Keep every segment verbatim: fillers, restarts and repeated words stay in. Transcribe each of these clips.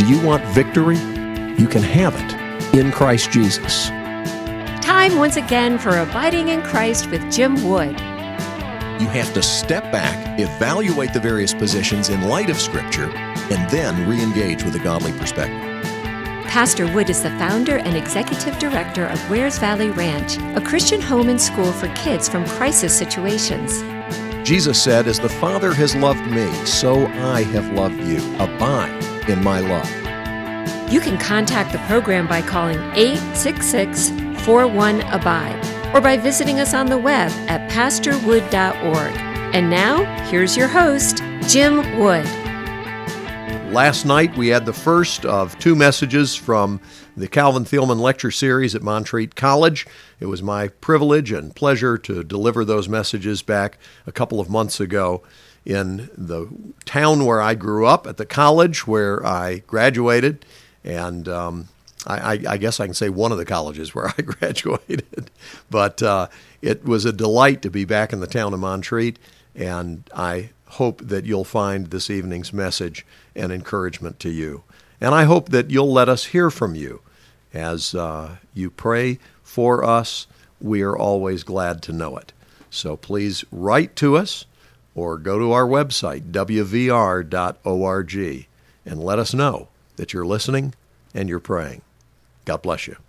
Do you want victory? You can have it in Christ Jesus. Time once again for Abiding in Christ with Jim Wood. You have to step back, evaluate the various positions in light of Scripture, and then re-engage with a godly perspective. Pastor Wood is the founder and executive director of Wares Valley Ranch, a Christian home and school for kids from crisis situations. Jesus said, "As the Father has loved me, so I have loved you. Abide in my love." You can contact the program by calling eight six six, four one, abide or by visiting us on the web at pastor wood dot org. And now, here's your host, Jim Wood. Last night, we had the first of two messages from the Calvin Thielman Lecture Series at Montreat College. It was my privilege and pleasure to deliver those messages back a couple of months ago in the town where I grew up, at the college where I graduated, and um, I, I, I guess I can say one of the colleges where I graduated. But uh, it was a delight to be back in the town of Montreat, and I hope that you'll find this evening's message an encouragement to you. And I hope that you'll let us hear from you as uh, you pray for us. We are always glad to know it. So please write to us or go to our website, w v r dot org, and let us know that you're listening and you're praying. God bless you.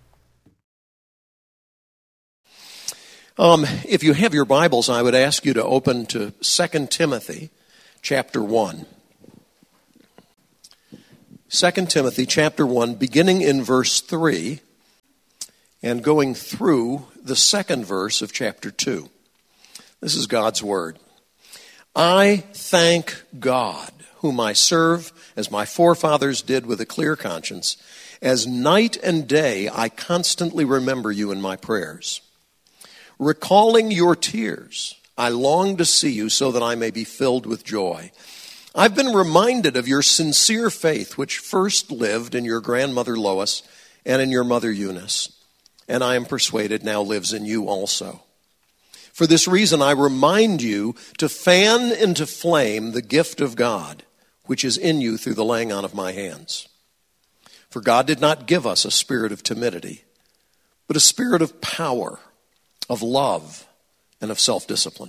Um, if you have your Bibles, I would ask you to open to Second Timothy chapter one. Second Timothy chapter one, beginning in verse three and going through the second verse of chapter two. This is God's word. I thank God, whom I serve as my forefathers did with a clear conscience, as night and day I constantly remember you in my prayers. Recalling your tears, I long to see you so that I may be filled with joy. I've been reminded of your sincere faith, which first lived in your grandmother Lois and in your mother Eunice, and I am persuaded now lives in you also. For this reason, I remind you to fan into flame the gift of God, which is in you through the laying on of my hands. For God did not give us a spirit of timidity, but a spirit of power, of love, and of self-discipline.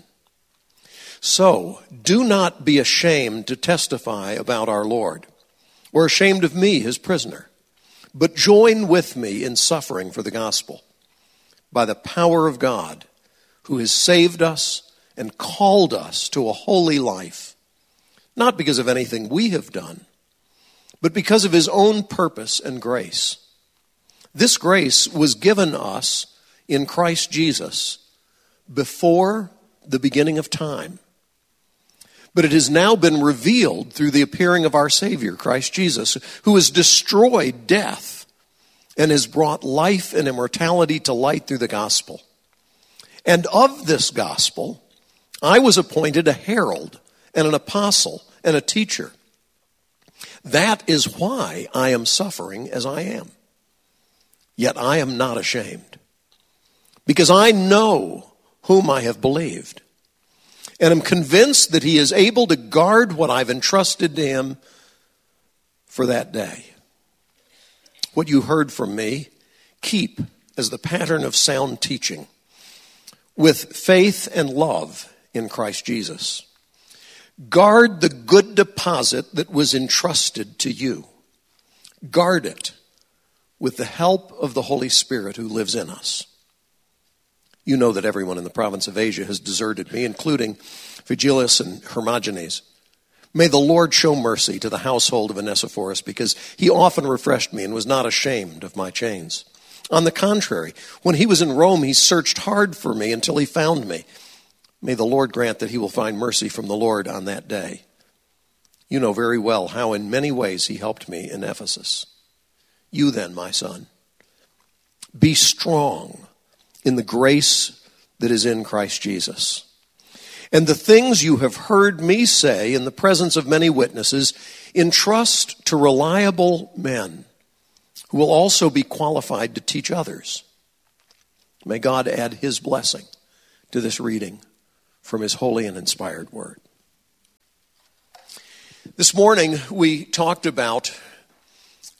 So, do not be ashamed to testify about our Lord, or ashamed of me, his prisoner, but join with me in suffering for the gospel, by the power of God, who has saved us and called us to a holy life, not because of anything we have done, but because of his own purpose and grace. This grace was given us in Christ Jesus before the beginning of time. But it has now been revealed through the appearing of our Savior, Christ Jesus, who has destroyed death and has brought life and immortality to light through the gospel. And of this gospel, I was appointed a herald and an apostle and a teacher. That is why I am suffering as I am. Yet I am not ashamed, because I know whom I have believed, and am convinced that he is able to guard what I've entrusted to him for that day. What you heard from me, keep as the pattern of sound teaching, with faith and love in Christ Jesus. Guard the good deposit that was entrusted to you. Guard it with the help of the Holy Spirit who lives in us. You know that everyone in the province of Asia has deserted me, including Phygellus and Hermogenes. May the Lord show mercy to the household of Onesiphorus, because he often refreshed me and was not ashamed of my chains. On the contrary, when he was in Rome, he searched hard for me until he found me. May the Lord grant that he will find mercy from the Lord on that day. You know very well how in many ways he helped me in Ephesus. You then, my son, be strong in the grace that is in Christ Jesus. And the things you have heard me say in the presence of many witnesses, entrust to reliable men who will also be qualified to teach others. May God add his blessing to this reading from his holy and inspired word. This morning we talked about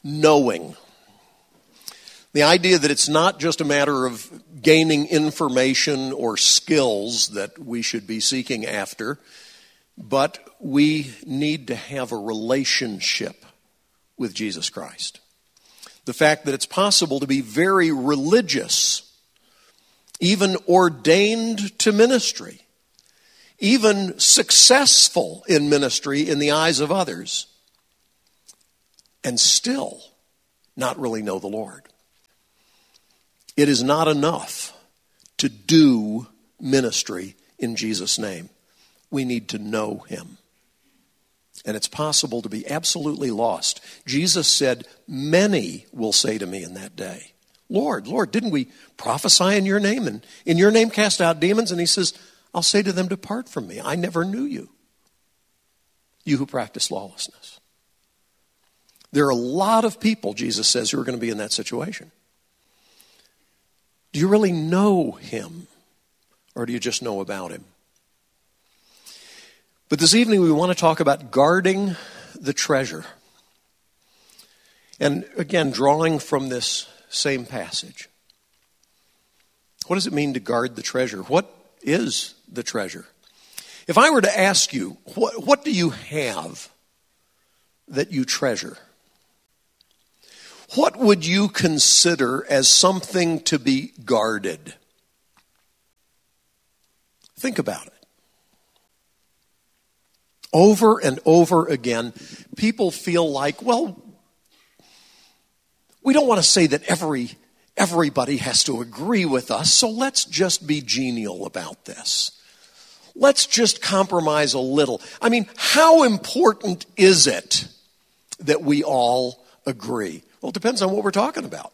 knowing. The idea that it's not just a matter of gaining information or skills that we should be seeking after, but we need to have a relationship with Jesus Christ. The fact that it's possible to be very religious, even ordained to ministry, even successful in ministry in the eyes of others, and still not really know the Lord. It is not enough to do ministry in Jesus' name. We need to know him. And it's possible to be absolutely lost. Jesus said, many will say to me in that day, Lord, Lord, didn't we prophesy in your name and in your name cast out demons? And he says, I'll say to them, depart from me. I never knew you, you who practice lawlessness. There are a lot of people, Jesus says, who are going to be in that situation. Do you really know him, or do you just know about him? But this evening we want to talk about guarding the treasure. And again, drawing from this same passage. What does it mean to guard the treasure? What is the treasure? If I were to ask you, what, what do you have that you treasure? What would you consider as something to be guarded? Think about it. Over and over again, people feel like, well, we don't want to say that every everybody has to agree with us, so let's just be genial about this. Let's just compromise a little. I mean, how important is it that we all agree? Well, it depends on what we're talking about.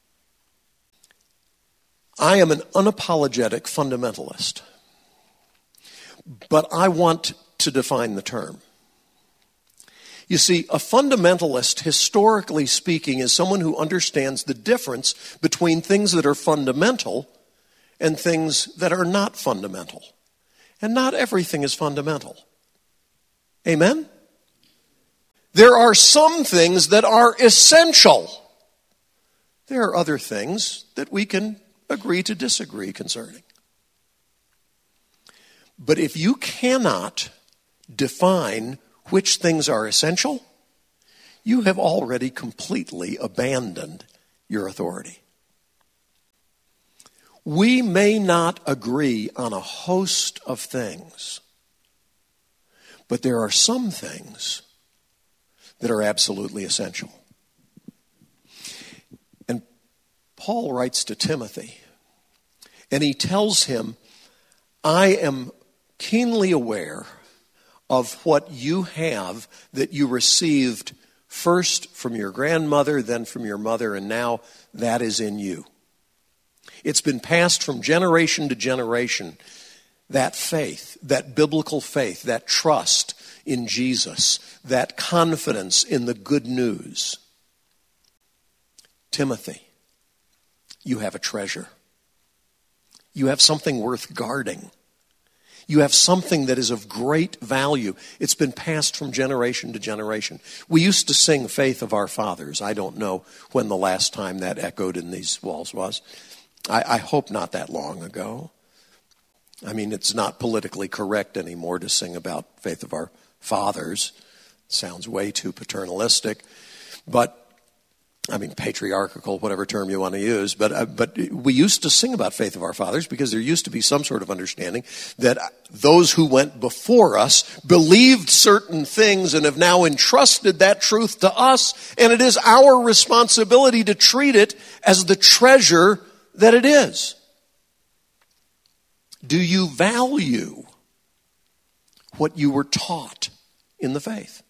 I am an unapologetic fundamentalist, but I want to define the term. You see, a fundamentalist, historically speaking, is someone who understands the difference between things that are fundamental and things that are not fundamental. And not everything is fundamental. Amen? There are some things that are essential. There are other things that we can agree to disagree concerning. But if you cannot define which things are essential, you have already completely abandoned your authority. We may not agree on a host of things, but there are some things that are absolutely essential. And Paul writes to Timothy, and he tells him, I am keenly aware of what you have that you received first from your grandmother, then from your mother, and now that is in you. It's been passed from generation to generation, that faith, that biblical faith, that trust in Jesus, that confidence in the good news. Timothy, you have a treasure. You have something worth guarding. You have something that is of great value. It's been passed from generation to generation. We used to sing Faith of Our Fathers. I don't know when the last time that echoed in these walls was. I, I hope not that long ago. I mean, it's not politically correct anymore to sing about Faith of Our Fathers. It sounds way too paternalistic. But I mean, patriarchal, whatever term you want to use, but uh, but we used to sing about Faith of Our Fathers because there used to be some sort of understanding that those who went before us believed certain things and have now entrusted that truth to us, and it is our responsibility to treat it as the treasure that it is. Do you value what you were taught in the faith?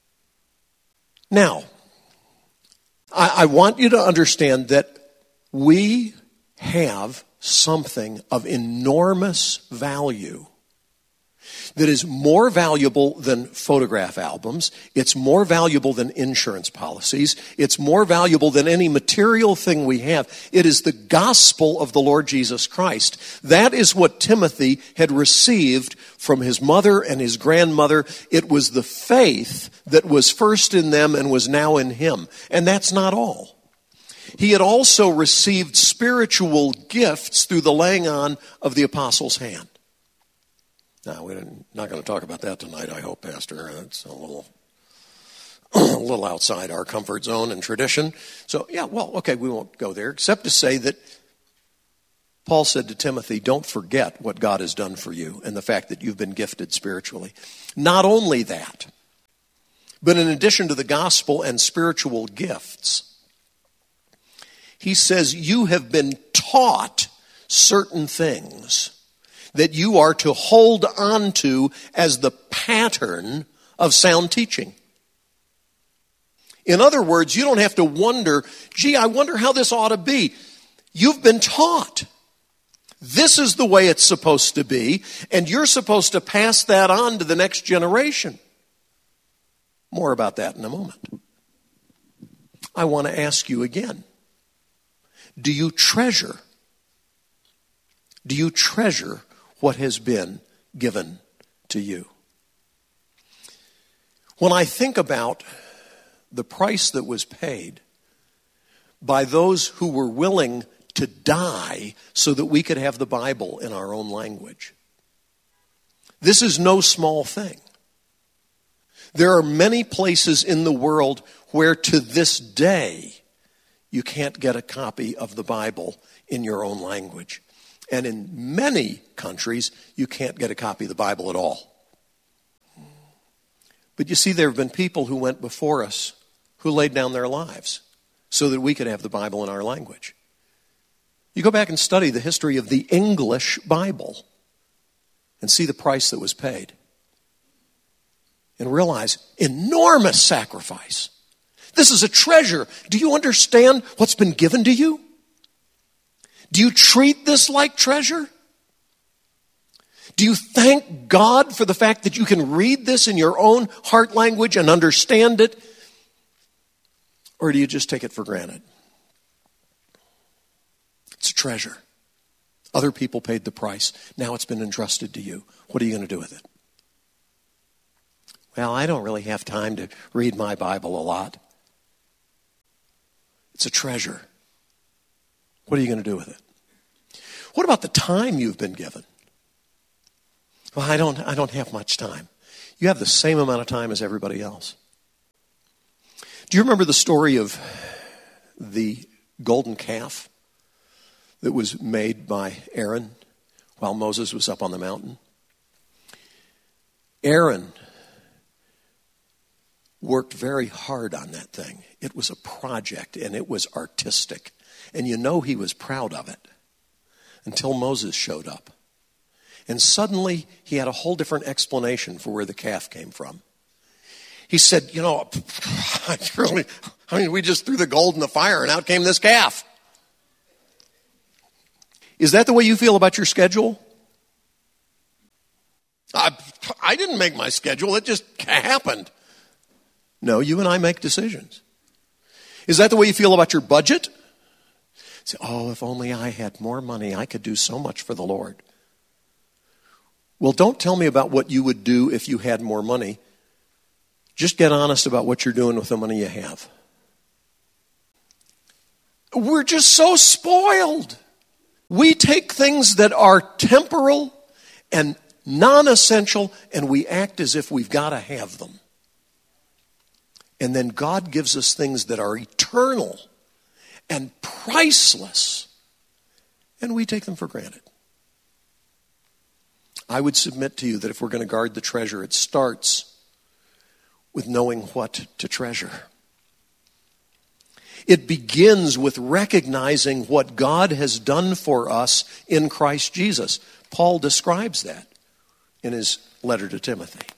Now, I want you to understand that we have something of enormous value that is more valuable than photograph albums. It's more valuable than insurance policies. It's more valuable than any material thing we have. It is the gospel of the Lord Jesus Christ. That is what Timothy had received from his mother and his grandmother. It was the faith that was first in them and was now in him. And that's not all. He had also received spiritual gifts through the laying on of the apostles' hand. Now, we're not going to talk about that tonight, I hope, Pastor. It's a little, a little outside our comfort zone and tradition. So, yeah, well, okay, we won't go there, except to say that Paul said to Timothy, don't forget what God has done for you and the fact that you've been gifted spiritually. Not only that, but in addition to the gospel and spiritual gifts, he says you have been taught certain things that you are to hold on to as the pattern of sound teaching. In other words, you don't have to wonder, gee, I wonder how this ought to be. You've been taught. This is the way it's supposed to be, and you're supposed to pass that on to the next generation. More about that in a moment. I want to ask you again, do you treasure? Do you treasure what has been given to you? When I think about the price that was paid by those who were willing to die so that we could have the Bible in our own language, this is no small thing. There are many places in the world where to this day you can't get a copy of the Bible in your own language. And in many countries, you can't get a copy of the Bible at all. But you see, there have been people who went before us who laid down their lives so that we could have the Bible in our language. You go back and study the history of the English Bible and see the price that was paid. And realize enormous sacrifice. This is a treasure. Do you understand what's been given to you? Do you treat this like treasure? Do you thank God for the fact that you can read this in your own heart language and understand it? Or do you just take it for granted? It's a treasure. Other people paid the price. Now it's been entrusted to you. What are you going to do with it? Well, I don't really have time to read my Bible a lot. It's a treasure. What are you going to do with it? What about the time you've been given? Well, I don't, I don't have much time. You have the same amount of time as everybody else. Do you remember the story of the golden calf that was made by Aaron while Moses was up on the mountain? Aaron worked very hard on that thing. It was a project and it was artistic. And you know he was proud of it until Moses showed up. And suddenly he had a whole different explanation for where the calf came from. He said, you know, I really, I mean, we just threw the gold in the fire and out came this calf. Is that the way you feel about your schedule? I, I didn't make my schedule. It just happened. No, you and I make decisions. Is that the way you feel about your budget? Say, oh, if only I had more money, I could do so much for the Lord. Well, don't tell me about what you would do if you had more money. Just get honest about what you're doing with the money you have. We're just so spoiled. We take things that are temporal and non-essential and we act as if we've got to have them. And then God gives us things that are eternal and priceless, and we take them for granted. I would submit to you that if we're going to guard the treasure, it starts with knowing what to treasure. It begins with recognizing what God has done for us in Christ Jesus. Paul describes that in his letter to Timothy.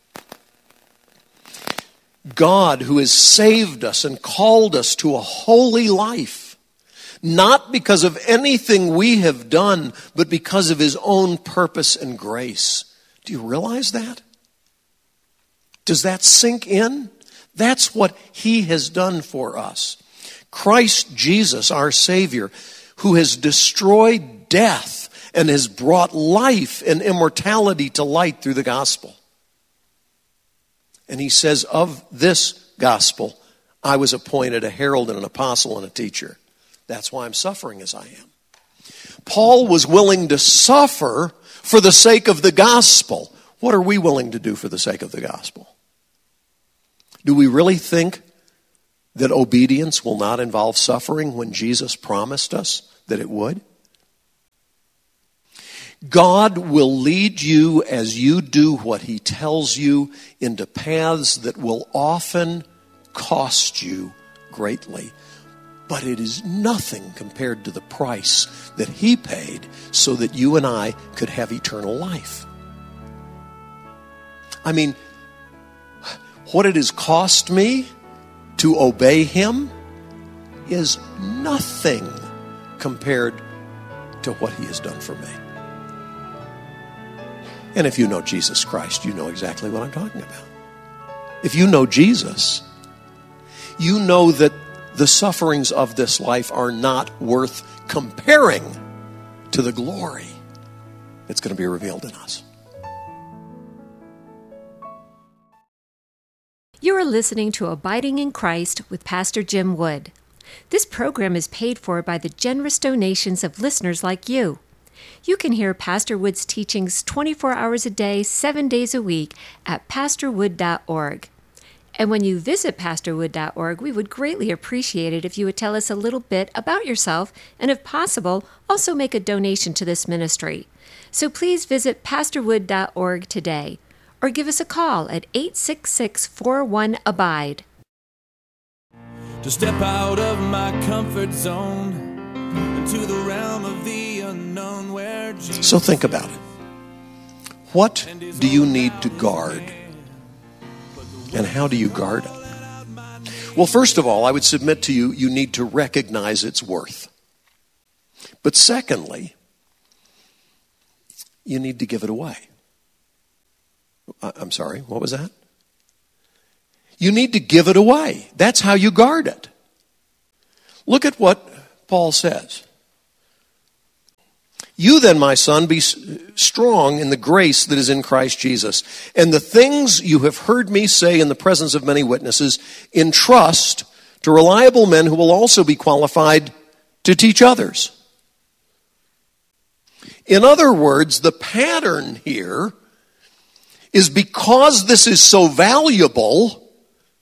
God, who has saved us and called us to a holy life, not because of anything we have done, but because of his own purpose and grace. Do you realize that? Does that sink in? That's what he has done for us. Christ Jesus, our Savior, who has destroyed death and has brought life and immortality to light through the gospel. And he says, of this gospel, I was appointed a herald and an apostle and a teacher. That's why I'm suffering as I am. Paul was willing to suffer for the sake of the gospel. What are we willing to do for the sake of the gospel? Do we really think that obedience will not involve suffering when Jesus promised us that it would? God will lead you as you do what he tells you into paths that will often cost you greatly. But it is nothing compared to the price that he paid so that you and I could have eternal life. I mean, what it has cost me to obey him is nothing compared to what he has done for me. And if you know Jesus Christ, you know exactly what I'm talking about. If you know Jesus, you know that the sufferings of this life are not worth comparing to the glory that's going to be revealed in us. You are listening to Abiding in Christ with Pastor Jim Wood. This program is paid for by the generous donations of listeners like you. You can hear Pastor Wood's teachings twenty-four hours a day, seven days a week at pastor wood dot org. And when you visit pastor wood dot org, we would greatly appreciate it if you would tell us a little bit about yourself and, if possible, also make a donation to this ministry. So please visit pastor wood dot org today or give us a call at eight six six, four one, abide. To step out of my comfort zone into the realm of the unknown where Jesus. So think about it. What do you need to guard? And how do you guard it? Well, first of all, I would submit to you, you need to recognize its worth. But secondly, you need to give it away. I'm sorry, what was that? You need to give it away. That's how you guard it. Look at what Paul says. You then, my son, be strong in the grace that is in Christ Jesus. And the things you have heard me say in the presence of many witnesses, entrust to reliable men who will also be qualified to teach others. In other words, the pattern here is because this is so valuable,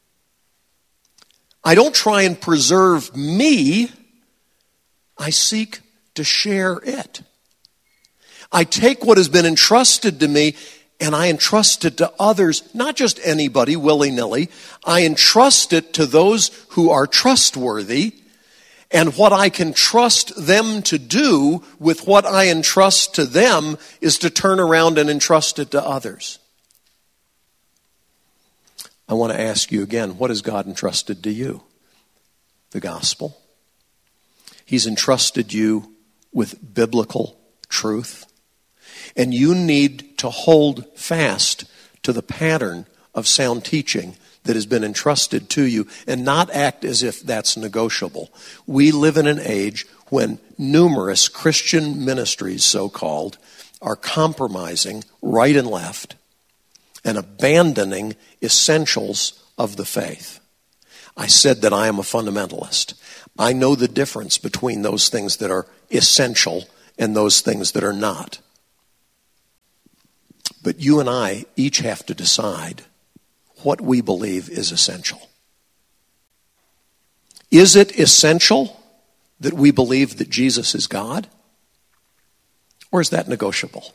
I don't try and preserve me, I seek to share it. I take what has been entrusted to me and I entrust it to others, not just anybody willy-nilly. I entrust it to those who are trustworthy, and what I can trust them to do with what I entrust to them is to turn around and entrust it to others. I want to ask you again, what has God entrusted to you? The gospel. He's entrusted you with biblical truth. And you need to hold fast to the pattern of sound teaching that has been entrusted to you and not act as if that's negotiable. We live in an age when numerous Christian ministries, so-called, are compromising right and left and abandoning essentials of the faith. I said that I am a fundamentalist. I know the difference between those things that are essential and those things that are not. But you and I each have to decide what we believe is essential. Is it essential that we believe that Jesus is God? Or is that negotiable?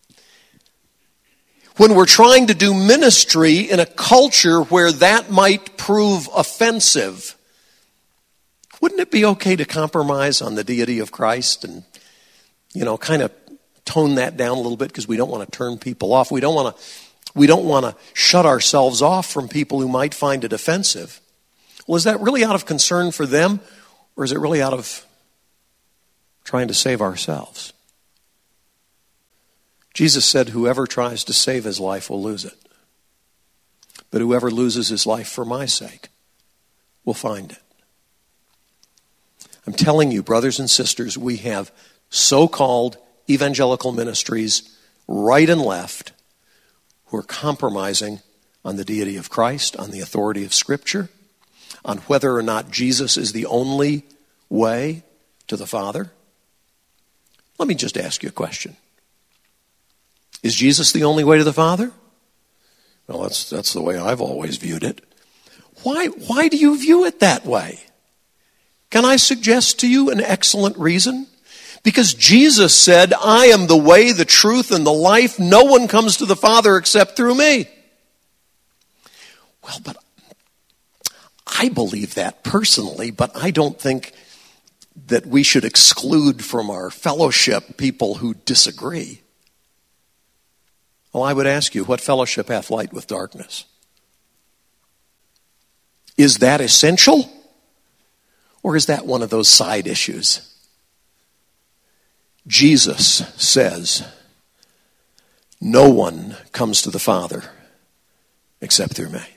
When we're trying to do ministry in a culture where that might prove offensive, wouldn't it be okay to compromise on the deity of Christ and, you know, kind of tone that down a little bit because we don't want to turn people off. We don't want to we don't want to shut ourselves off from people who might find it offensive. Well, is that really out of concern for them, or is it really out of trying to save ourselves? Jesus said, whoever tries to save his life will lose it. But whoever loses his life for my sake will find it. I'm telling you, brothers and sisters, we have so-called evangelical ministries right and left who are compromising on the deity of Christ, on the authority of Scripture, on whether or not Jesus is the only way to the Father. Let me just ask you a question. Is Jesus the only way to the Father? Well, that's that's the way I've always viewed it. Why, why do you view it that way? Can I suggest to you an excellent reason? Because Jesus said, I am the way, the truth, and the life. No one comes to the Father except through me. Well, but I believe that personally, but I don't think that we should exclude from our fellowship people who disagree. Well, I would ask you, what fellowship hath light with darkness? Is that essential? Or is that one of those side issues? Jesus says, no one comes to the Father except through me.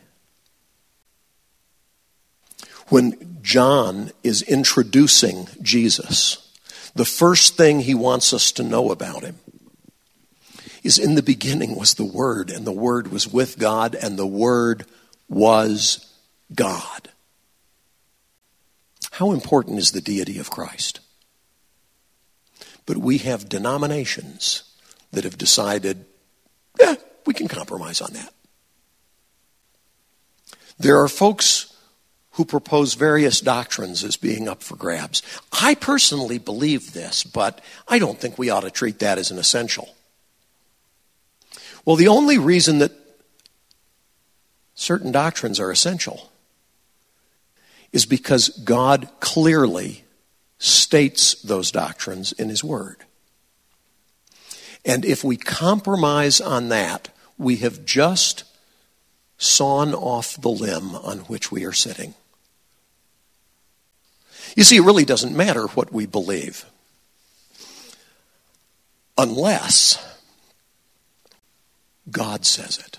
When John is introducing Jesus, the first thing he wants us to know about him is in the beginning was the Word, and the Word was with God, and the Word was God. How important is the deity of Christ? But we have denominations that have decided, yeah, we can compromise on that. There are folks who propose various doctrines as being up for grabs. I personally believe this, but I don't think we ought to treat that as an essential. Well, the only reason that certain doctrines are essential is because God clearly states those doctrines in His Word. And if we compromise on that, we have just sawn off the limb on which we are sitting. You see, it really doesn't matter what we believe, unless God says it.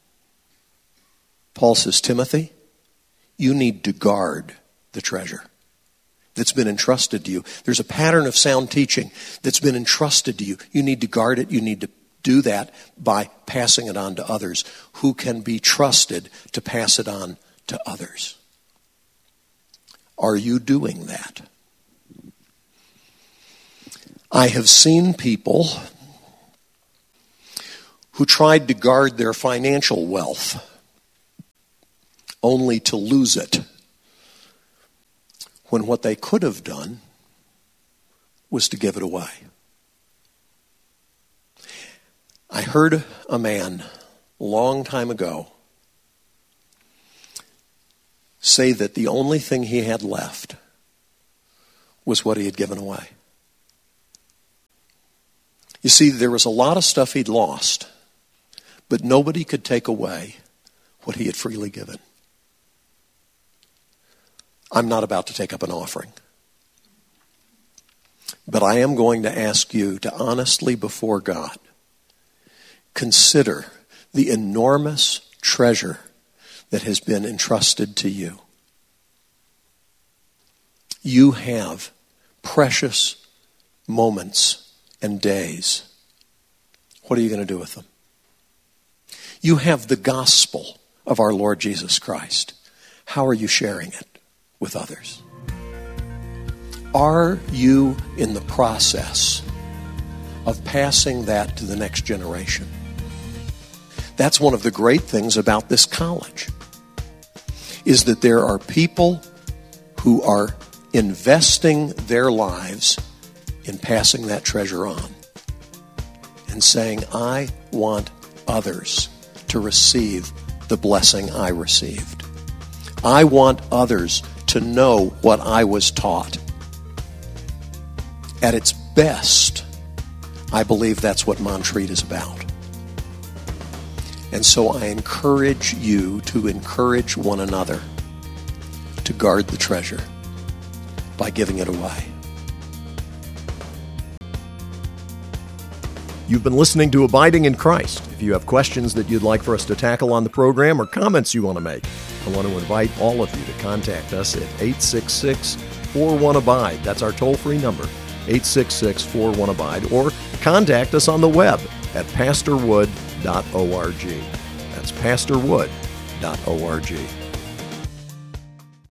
Paul says, Timothy, you need to guard the treasure that's been entrusted to you. There's a pattern of sound teaching that's been entrusted to you. You need to guard it. You need to do that by passing it on to others who can be trusted to pass it on to others. Are you doing that? I have seen people who tried to guard their financial wealth only to lose it, when what they could have done was to give it away. I heard a man a long time ago say that the only thing he had left was what he had given away. You see, there was a lot of stuff he'd lost, but nobody could take away what he had freely given. I'm not about to take up an offering, but I am going to ask you to honestly before God consider the enormous treasure that has been entrusted to you. You have precious moments and days. What are you going to do with them? You have the gospel of our Lord Jesus Christ. How are you sharing it with others? Are you in the process of passing that to the next generation? That's one of the great things about this college, is that there are people who are investing their lives in passing that treasure on and saying, I want others to receive the blessing I received. I want others to know what I was taught. At its best, I believe that's what Montreat is about. And so I encourage you to encourage one another to guard the treasure by giving it away. You've been listening to Abiding in Christ. If you have questions that you'd like for us to tackle on the program or comments you want to make, I want to invite all of you to contact us at eight six six, four one, abide. That's our toll-free number, eight six six, four one, abide. Or contact us on the web at pastor wood dot org. That's pastor wood dot org.